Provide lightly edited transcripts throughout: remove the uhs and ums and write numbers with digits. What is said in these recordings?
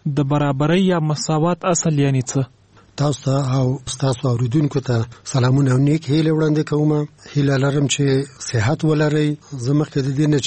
د برابرۍ یا مساوات اصل یعنی څه؟ تاسو ته او تاسو اوریدونکو ته سلامونه او نیک هیله وړاندې کوم. هیله لرم چې صحت ولرئ. زه مخکې د دې نه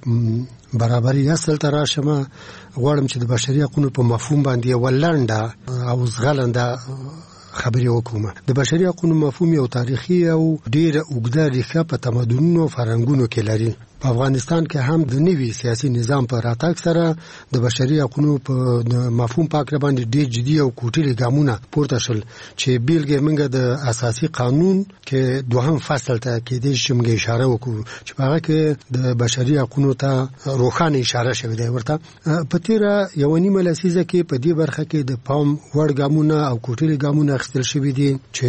چې برابرۍ اصل ته راشم غواړم چې د بشري حقوقو په مفهوم باندې ولنډه او زغلنده خبرې وکوم. د بشري حقوقو مفهوم یو تاریخي او ډېر اوږده ریښه په تمدنونو فرهنګونو کې لري. په افغانستان کې هم د نوي سیاسي نظام په راتګ سره د بشري حقوقو په مفهوم په اړه باندې ډېر جدي او کوټلي ګامونه پورته شول چې بیلګې موږ د اساسي قانون کې دوهم فصل ته کې د شمګ اشاره وکړو چې په هغه کې د بشري حقوقو ته روښانه اشاره شوې ده. ورته په تیره یو نیمه لسیزه کې په دې برخه کې د پام وړ ګامونه او کوټلي ګامونه اخیستل شوي دي چې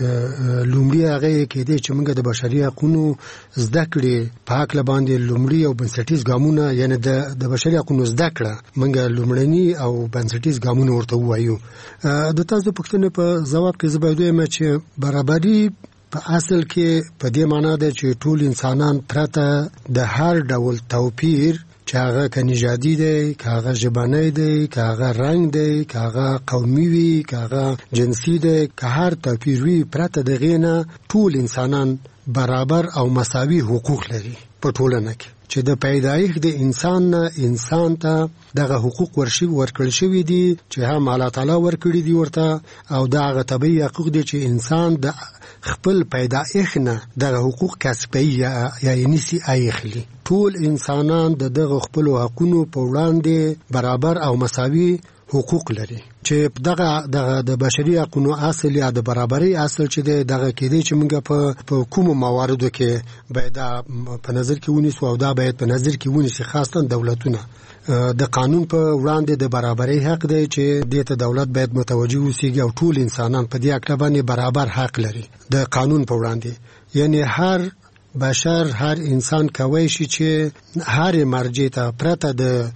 لومړی هغه کې د چې موږ د بشري حقوقو زده کړې په حق د لومړی او بنسټیز ګامونه یعنی د بشري حقوقو زده کړه موږ لومړني او بنسټیز ګامونه ورته وایو. د تاسو پوښتنې په ځواب کې زه باید وایم چې برابري په اصل کې په دې معنی ده چې ټول انسانان پرته د هر ډول توپیر چې هغه که نژادي دی، که هغه ژبنی دی، که هغه رنګ دی، که هغه قومي وي، که هغه جنسي دی، که هر توپیر وي، پرته د هغې نه ټول انسانان برابر او مساوي حقوق لري په ټولنه کې چې د پیدایښت د انسان نه انسان ته دغه حقوق ورکړل شوي دي چې هم الله تعالی ورکړي دي ورته او دغه طبیعي حقوق دي چې انسان د خپل پیدایښت نه دغه حقوق کسبي یا نسی اخلي. ټول انسانان د دغه خپل حقوقو په وړاندې برابر او مساوي حقوق لري چې دغه د بشري حقوقو اصل یا د برابرۍ اصل چې دغه کېدی چې موږ په کومو مواردو کې باید په نظر کې ونیسو او دا باید په نظر کې ونیسي خاصه دولتونه. د قانون په وړاندې د برابرۍ حق دی چې دې ته دولت باید متوجه اوسیږي او ټول انسانان په دې حق باندې برابر حق لري د قانون په وړاندې. یعنی هر بشر هر انسان کوي شي چې هر مرجع ته پرته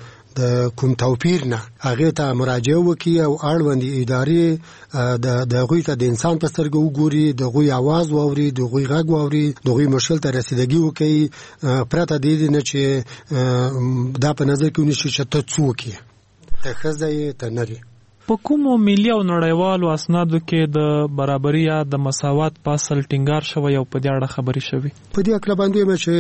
د کوم توپیر نه هغه ته مراجعه وکړي او اړوندې ادارې د هغوی ته د انسان په سترګه وګوري، د هغوی اواز واوري، د هغوی غږ واوري، د هغوی مشکل ته رسیدګي وکړي پرته د دې نه چې دا په نظر کې ونیسي چې ته څوک یې، ته ښځه یې، ته نر یې. په کومو ملي او نړیوالو اسنادو کې د برابرۍ یا د مساوات په اصل ټینګار شوی او په دې اړه خبرې شوي؟ په دې اړه باندې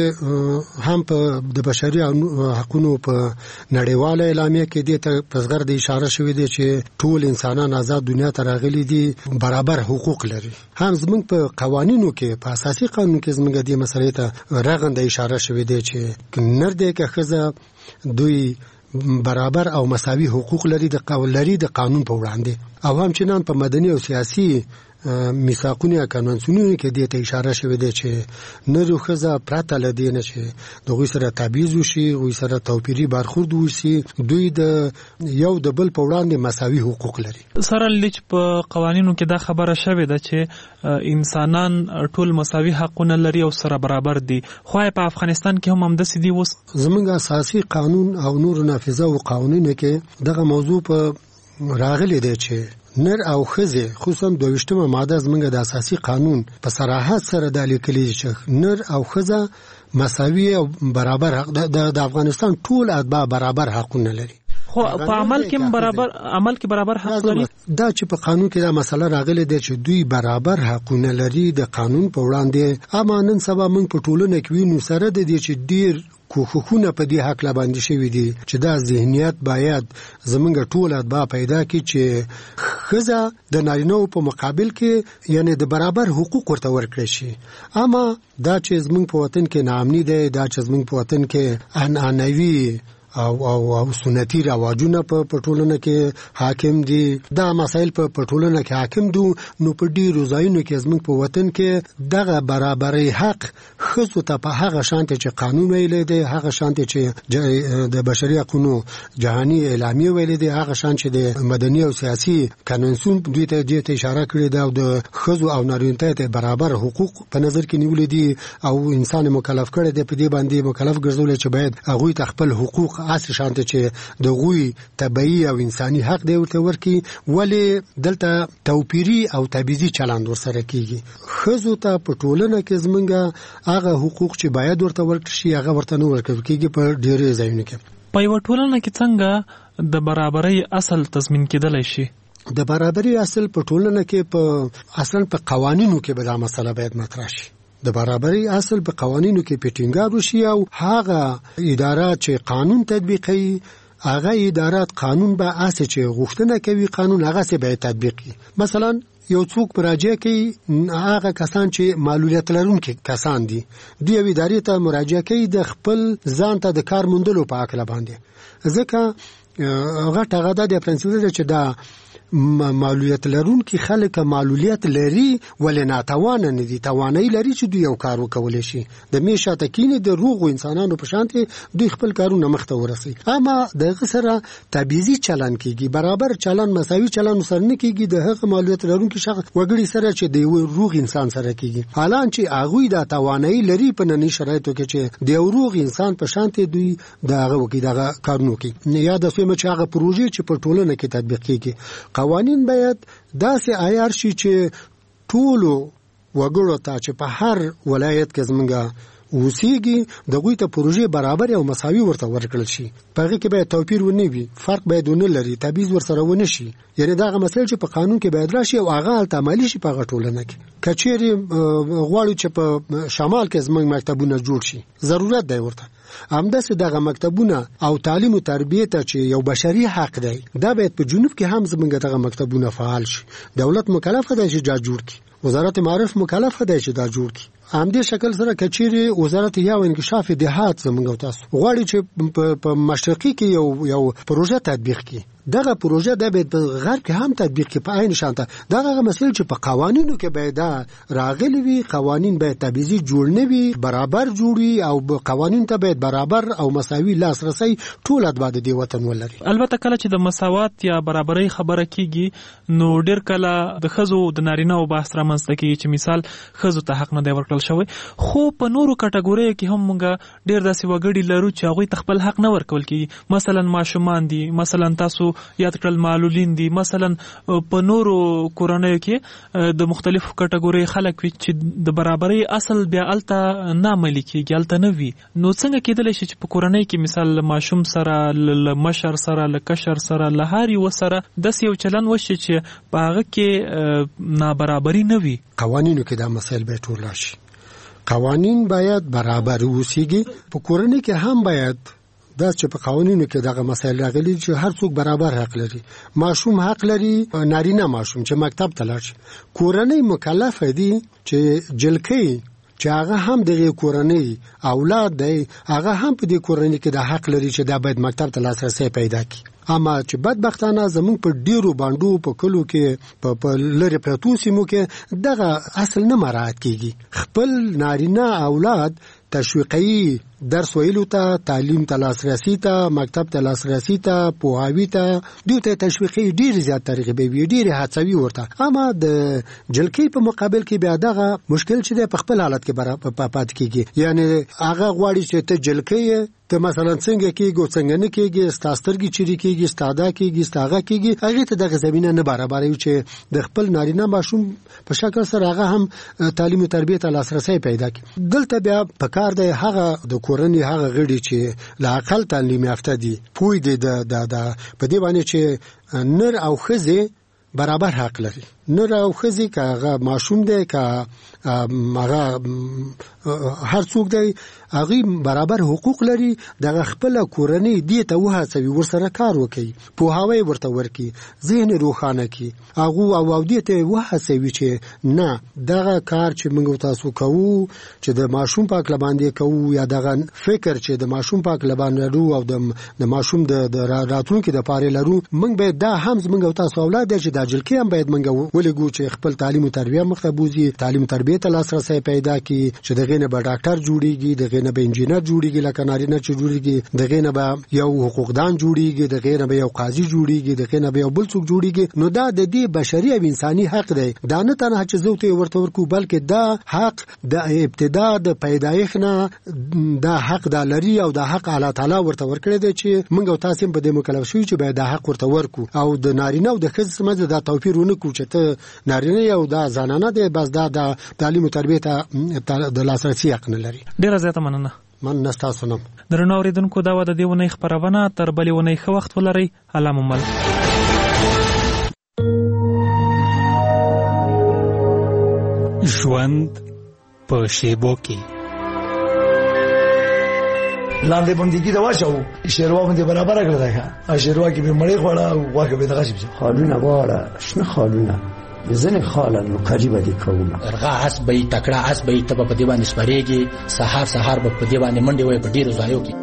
چې هم په د بشري حقوقو په نړیواله اعلامیه کې دې ته په صغر د اشاره شوې ده چې ټول انسانان آزاد دنیا ته راغلي دي، برابر حقوق لري. هم زموږ په قوانینو کې په اساسي قانون کې زموږ دې مسلې ته رغنده اشاره شوې ده چې نر دی که ښځه دوی برابر او مساوي حقوق لري د قانون په وړاندې. او هم چنان په مدني او سیاسي میثاقونو یا کنوانسیونونو کې دې ته اشاره شوې ده چې نر او ښځه پرته له دې نه چې د هغوی سره تبعیض وشي، هغوی سره توپیري برخورد وشي، دوی د یو د بل په وړاندې مساوي حقوق لري. سره لیچ په قوانینو کې دا خبره شوې ده چې انسانان ټول مساوي حقونه لري او سره برابر دي، خو په افغانستان کې هم همداسې دي. اوس زموږ اساسي قانون او نور نافذه او قوانینو کې دغه موضوع په راغلی دی چې نر او ښځې خصوصا 22مه ماده زموږ د اساسي قانون په صراحت سره دا لیکلي چې نر او ښځه مساوي او برابر حق د افغانستان ټول اتباع برابر حقونه لري. خو په عمل کې برابر حق لري. دا چې په قانون کې دا مسله راغلې ده چې دوی برابر حقونه لري د قانون په وړاندې. اما نن سبا موږ په ټولنه کې وینو سره د دې چې ډیر کوښښونه په دې حق لا باندې شوي دي چې دا ذهنیت باید زمونږ ټول اتباع پیدا کړي چې ښځه د نارینه‌و په مقابل کې یعنی د برابر حقوق ورته ورکړي شي. اما دا چې زمونږ په وطن کې ناامني دی، دا چې زمونږ په وطن کې عنعنوي او سنتي رواجونه په ټولنه کې حاکم دي، دا مسایل په ټولنه کې حاکم دي، نو په ډیرو ځایونو کې زموږ په وطن کې دغه برابرۍ حق ښځو ته په هغه شانتي چې قانون ویلی دی، هغه شانتي چې د بشري حقوقو جهاني اعلامیه ویلی دی، هغه شان چې د مدني او سیاسي کنونسیون دوی ته دې ته اشاره کړې ده او د ښځو او نارینه ته برابر حقوق په نظر کې نیولې دي او انسان مکلف کړی دی، په دې باندې مکلف ګرځولې چې باید هغوی ته خپل حقوق اصل شانته چې د غوی طبيعي او انساني حق دی ورته ورکی، ولی دلته توپیری او تبعیضي چلند ورسره کیږي. ښځو ته په ټولنه کې زمونږ هغه حقوق چې باید ورته ورکړي شي هغه ورته نه ورکړل کیږي په ډېرې ځایونو کې. په یو ټولنه کې څنګه د برابرۍ اصل تضمین کېدلی شي؟ د برابرۍ اصل په ټولنه کې په اصلا په قوانینو کې به دا مسله باید مطرح شي. د برابرۍ اصل په قوانینو کې په ټینګار وشي او هغه ادارات چې قانون تطبیقوي هغه ادارات قانون به اسې چې غوښتنه کوي قانون هغه سه به تطبیقي. مثلا یو څوک مراجعه کوي هغه کسان چې معلولیت لرونکي کسان دي دوی ادارې ته مراجعه کوي د خپل ځان ته د کار موندلو په اړه باندې ځکه هغه د پرنسپل چې دا معلولیت لرونکي خلک معلولیت لري ولې ناتوانه نه دي توانایي لري چې دوی یو کار وکولای شي د میشه تکینه د روغو انسانانو په شان دوی خپل کارونه مخته ورسي اما دغه سره تبعیضي چلن کیږي برابر چلن مساوي چلن سره نه کیږي د هغه معلولیت لرونکي شخص وګړي سره چې د روغ انسان سره کیږي حالان چې هغه د توانایي لري په ننني شرایطو کې چې د روغ انسان په شان دوی دغه وکي دغه کارونه کوي یا د سیمه چې هغه پروژې چې په ټولنه کې تطبیق کیږي قوانین باید داسې عیار شي چې ټولو وګړو ته چې په هر ولایت کې زمونږ اوسېږي دغه ته پروژې برابر او مساوي ورته ورکړل شي په هغه کې باید توپیر ونه وي فرق باید ونه لري تبعیض ورسره ونه شي یعنی دغه مسله چې په قانون کې باید راشي او هغه عملي شي په ټولنه کې کچېری غواړي چې په شمال کې زمونږ مکتبونه جوړ شي ضرورت دی ورته همداسې دغه مکتبونه او تعلیم او تربیه ته چې یو بشري حق دی دا باید په جنوب کې هم زمونږ دغه مکتبونه فعال شي دولت مکلف دی چې دا جوړ کړي وزارت معارف مکلف دی چې دا جوړ کړي همدې شکل سره کچېری وزارت یا انکشاف دهات زمونږ تاسو غواړي چې په مشرقي کې یو پروژه تطبیق کړي دغه پروژه د به غرب کې هم تطبیق کې په عین شانته دغه مسله چې په قوانینو کې باید راغلي وي قوانین باید تبعیضي جوړ نه وي برابر جوړي او قوانین ته باید برابر او مساوي لاسرسي ټول ادباد دی وطن ولري. البته کله چې د مساوات یا برابرۍ خبره کیږي نو ډیر کله د خزو د نارینه او بحث رامنځته کیږي چې مثال خزو ته حق نه دی ورکړل شوی خو په نورو کټګوریو کې هم موږ ډیر داسې وګړي لرو چې هغه خپل حق نه ورکول کیږي مثلا ماشومان دي مثلا تاسو یاد کړل معلولین دي مثلا په نورو کورنیو کې د مختلفو کټګوري خلک چې د برابرۍ اصل بیا الته نه عملي کیږي الته نه وي نو څنګه کېدلی شي چې په کورنۍ کې مثال ماشوم سره ل مشر سره ل کشر سره ل هاري وسره د یو چلن وشي چې په هغه کې نابرابري نه وي قوانینو کې دا مسایل به ټول راشي قوانین باید برابر وسیږي په کورنۍ کې هم باید دا چې په قوانینو کې دغه مسایل راغلي چې هر څوک برابر حق لري ماشوم حق لري نارینه ماشوم چې مکتب ته لاړ شي کورنۍ مکلف دي چې جلکې چې هغه هم د کورنۍ اولاد دی هغه هم په دې کورنۍ کې د حق لري چې دا باید مکتب ته لاسرسي پیدا کړي اما چې بدبختانه زمونږ په ډیرو باندو په کلو کې په لری پرتو سیمو کې دغه اصل نه مراعات کیږي خپل نارینه اولاد تشویقي درس ویلو ته تعلیم ته لاسرسي ته مکتب ته لاسرسي ته پوهاوی ته دوی ته تشویقي ډیر زیات ترغیبي وي ډیر هڅوي ورته اما د جلکې په مقابل کې بیا دغه مشکل چې په خپل حالت کې برابر پات کیږي یعنی هغه غواړي چې ته جلکې ته مثلا څنګه کېږي څنګه نه کېږي ستاسترګي چيري کېږي ستاده کېږي ستاغه کېږي هغه ته دغه زمينه نه برابر وي چې د خپل نارینه ماشوم په شکل سره هغه هم تعلیم او تربیه ته لاسرسي پیدا کړي دلته بیا په کار دی هغه د کورنۍ هغه غړي چې لا عقل تعلیم یافته دي پوی دي د په دې باندې چې نر او ښځه برابر حق لري نر او ښځه کاغه ماشوم دی کا هغه هر څوک دی هغه برابر حقوق لري دغه خپل کورنۍ دی ته وهڅوي ورسره کار وکړي پوهاوی ورته ورکړي ذهن روښانه کړي هغه او دی ته وهڅوي چې نه دغه کار چې موږ تاسو کوو چې د ماشوم پاک لباندې کوو یا دغه فکر چې د ماشوم پاک لباندې لرو او د ماشوم د راتلونکو د پاره لرو موږ به دا هم موږ تاسو اولاد چې د جلکې هم باید موږ ولګو چې خپل تعلیم او تربیه مخبوزي تعلیم تربیه ته لاسرسي پیدا کړي چې دغه نه به ډاکټر جوړيږي دغه نه به انجینر جوړيږي لکه نارینه چې جوړيږي دغه نه به یو حقوقدان جوړيږي دغه نه به یو قاضي جوړيږي دغه نه به یو بل څوک جوړيږي نو دا د دې بشري او انساني حق دی دا نه تنه چې زوته ورته ورکو بلکې دا حق د ابتدا د پیدایښت نه دا حق د لري او د حق الله تعالی ورته ورکړي دی چې موږ او تاسو په دې مکلف شو چې باید د حق ورته ورکو او د نارینه او د ښځې سمجه دا توپیر ونه کو چې ته نارینه یو دا زنانه دی بس دا د تعلیم او تربیه ته د لاسرسي حق نه لري. ډیره زیاته مننه. من تاسو نه. درنو اوریدونکو دا و د دې ونې خبرونه تر بلې ونې ښه وخت ولرئ. الله مو مل. ژوند په شیبو کې لاندې باندې دا واچو شیروا باندې برابر کړل دا شیروا کې به مړې خوړه او واګه به دغه شي خالونه واړه شنه خالونه ځنه خالن نو قریبه دي کومه درغه اس به تکړه اس به تب په دی باندې سپریږي سحر به په دی باندې منډي وای په ډیرو ځایو کې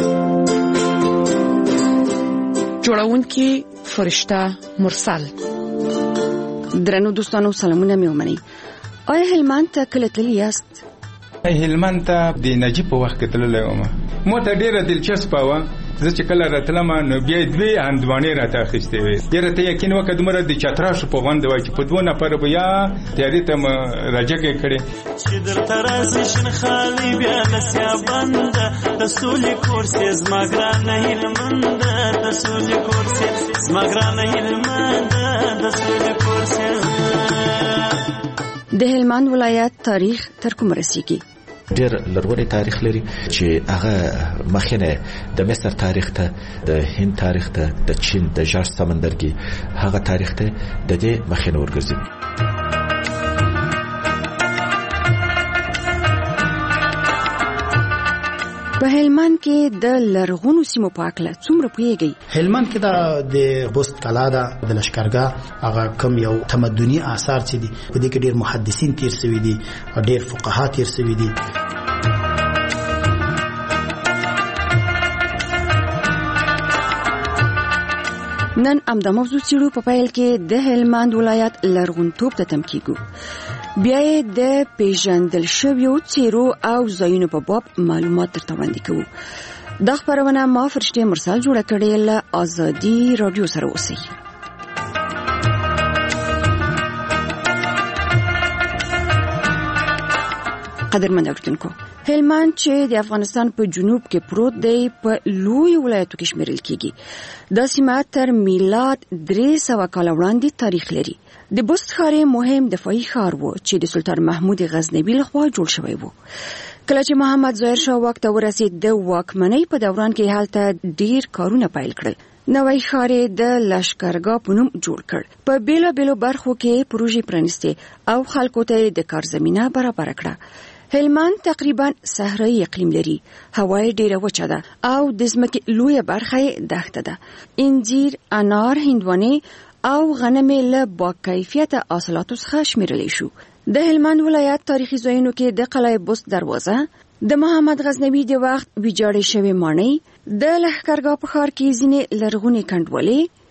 جوړونکي فرشته مرسل. درنو دوستانو سلامونه مې ومنئ. آیا هلمند ته کله تللی یاست؟ هلمند ته د نجیب په وخت کې تللی وم. مو ته ډیره دلچسپه وه. زه چې کله راتلم نو بیا دوی هندوانې راته اخیستې وې. ډېره ته یقین وکړه دومره د چتراشو په غونډه وای چې په 2 نفره به یا تیارې ته راجګې کړې چې درته راځي شین خالي بیا نسیا بنده د سولې کورسې زما ګرانه هلمند د سولې کورسې زما ګرانه هلمند د سولې کورسې. د هلمند ولایت تاریخ تر کوم رسیږي؟ ډېر لرغونی تاریخ لري چې هغه مخینه د مصر تاریخ ته، د هند تاریخ ته، د چین د ژړ سمندرګي هغه تاریخ ته د دې مخینه ورګرځي. په هلمند کې د لرغونو سیمو په اړه څومره پوهیږئ؟ هلمند کې د بست کلا ده، د لشکرګاه هغه کم یو تمدني آثار چې دي په دې کې ډېر محدثین تیر شوي دي او ډېر فقها تیر شوي دي. نن امدا موضوع چیرو په پیل کې د هلمند ولایت لرغونتوب ته تم کیږو. بیا د پیژندل شویو چیرو او ځایونو په باب معلومات درته وړاندې کوو. دا خبرونه ما فرشته مرسل جوړه کړې له ازادي رادیو سره اوسئ. قدرمن اوریدونکو، هلمند چې د افغانستان په جنوب کې پروت دی په لوی ولایتو کې شمیرل کیږي. دا سیمه تر میلاد 300 کال وړاندې تاریخ لري. د بست ښار مهم دفاعي ښار و چې د سلطان محمود غزنوي لخوا جوړ شوی و. کله چې محمد ظاهر شاه واک ته ورسید، د واکمنۍ په دوران کې هلته ډیر کارونه پیل کړل. نوی ښار د لشکرګاه په نوم جوړ کړ. په بیلابیلو برخو کې پروژې پرانیستې او خلکو ته د کار زمینه برابر کړه. هلمند تقریبا صحرایي اقلیم لري. هوا ډیره وچه ده او د ځمکې لویه برخه دښته ده. انجیر، انار، هندوانې او غنم له با کیفیته حاصلاتو څخه شمیرل شو. د هلمند ولایت تاریخي ځایونو کې د قلعه بست دروازه، د محمد غزنوي د وخت ویجاړې شوې ماڼۍ، د لښکرګاه په ښار کې ځینې لرغونې کنډوالې،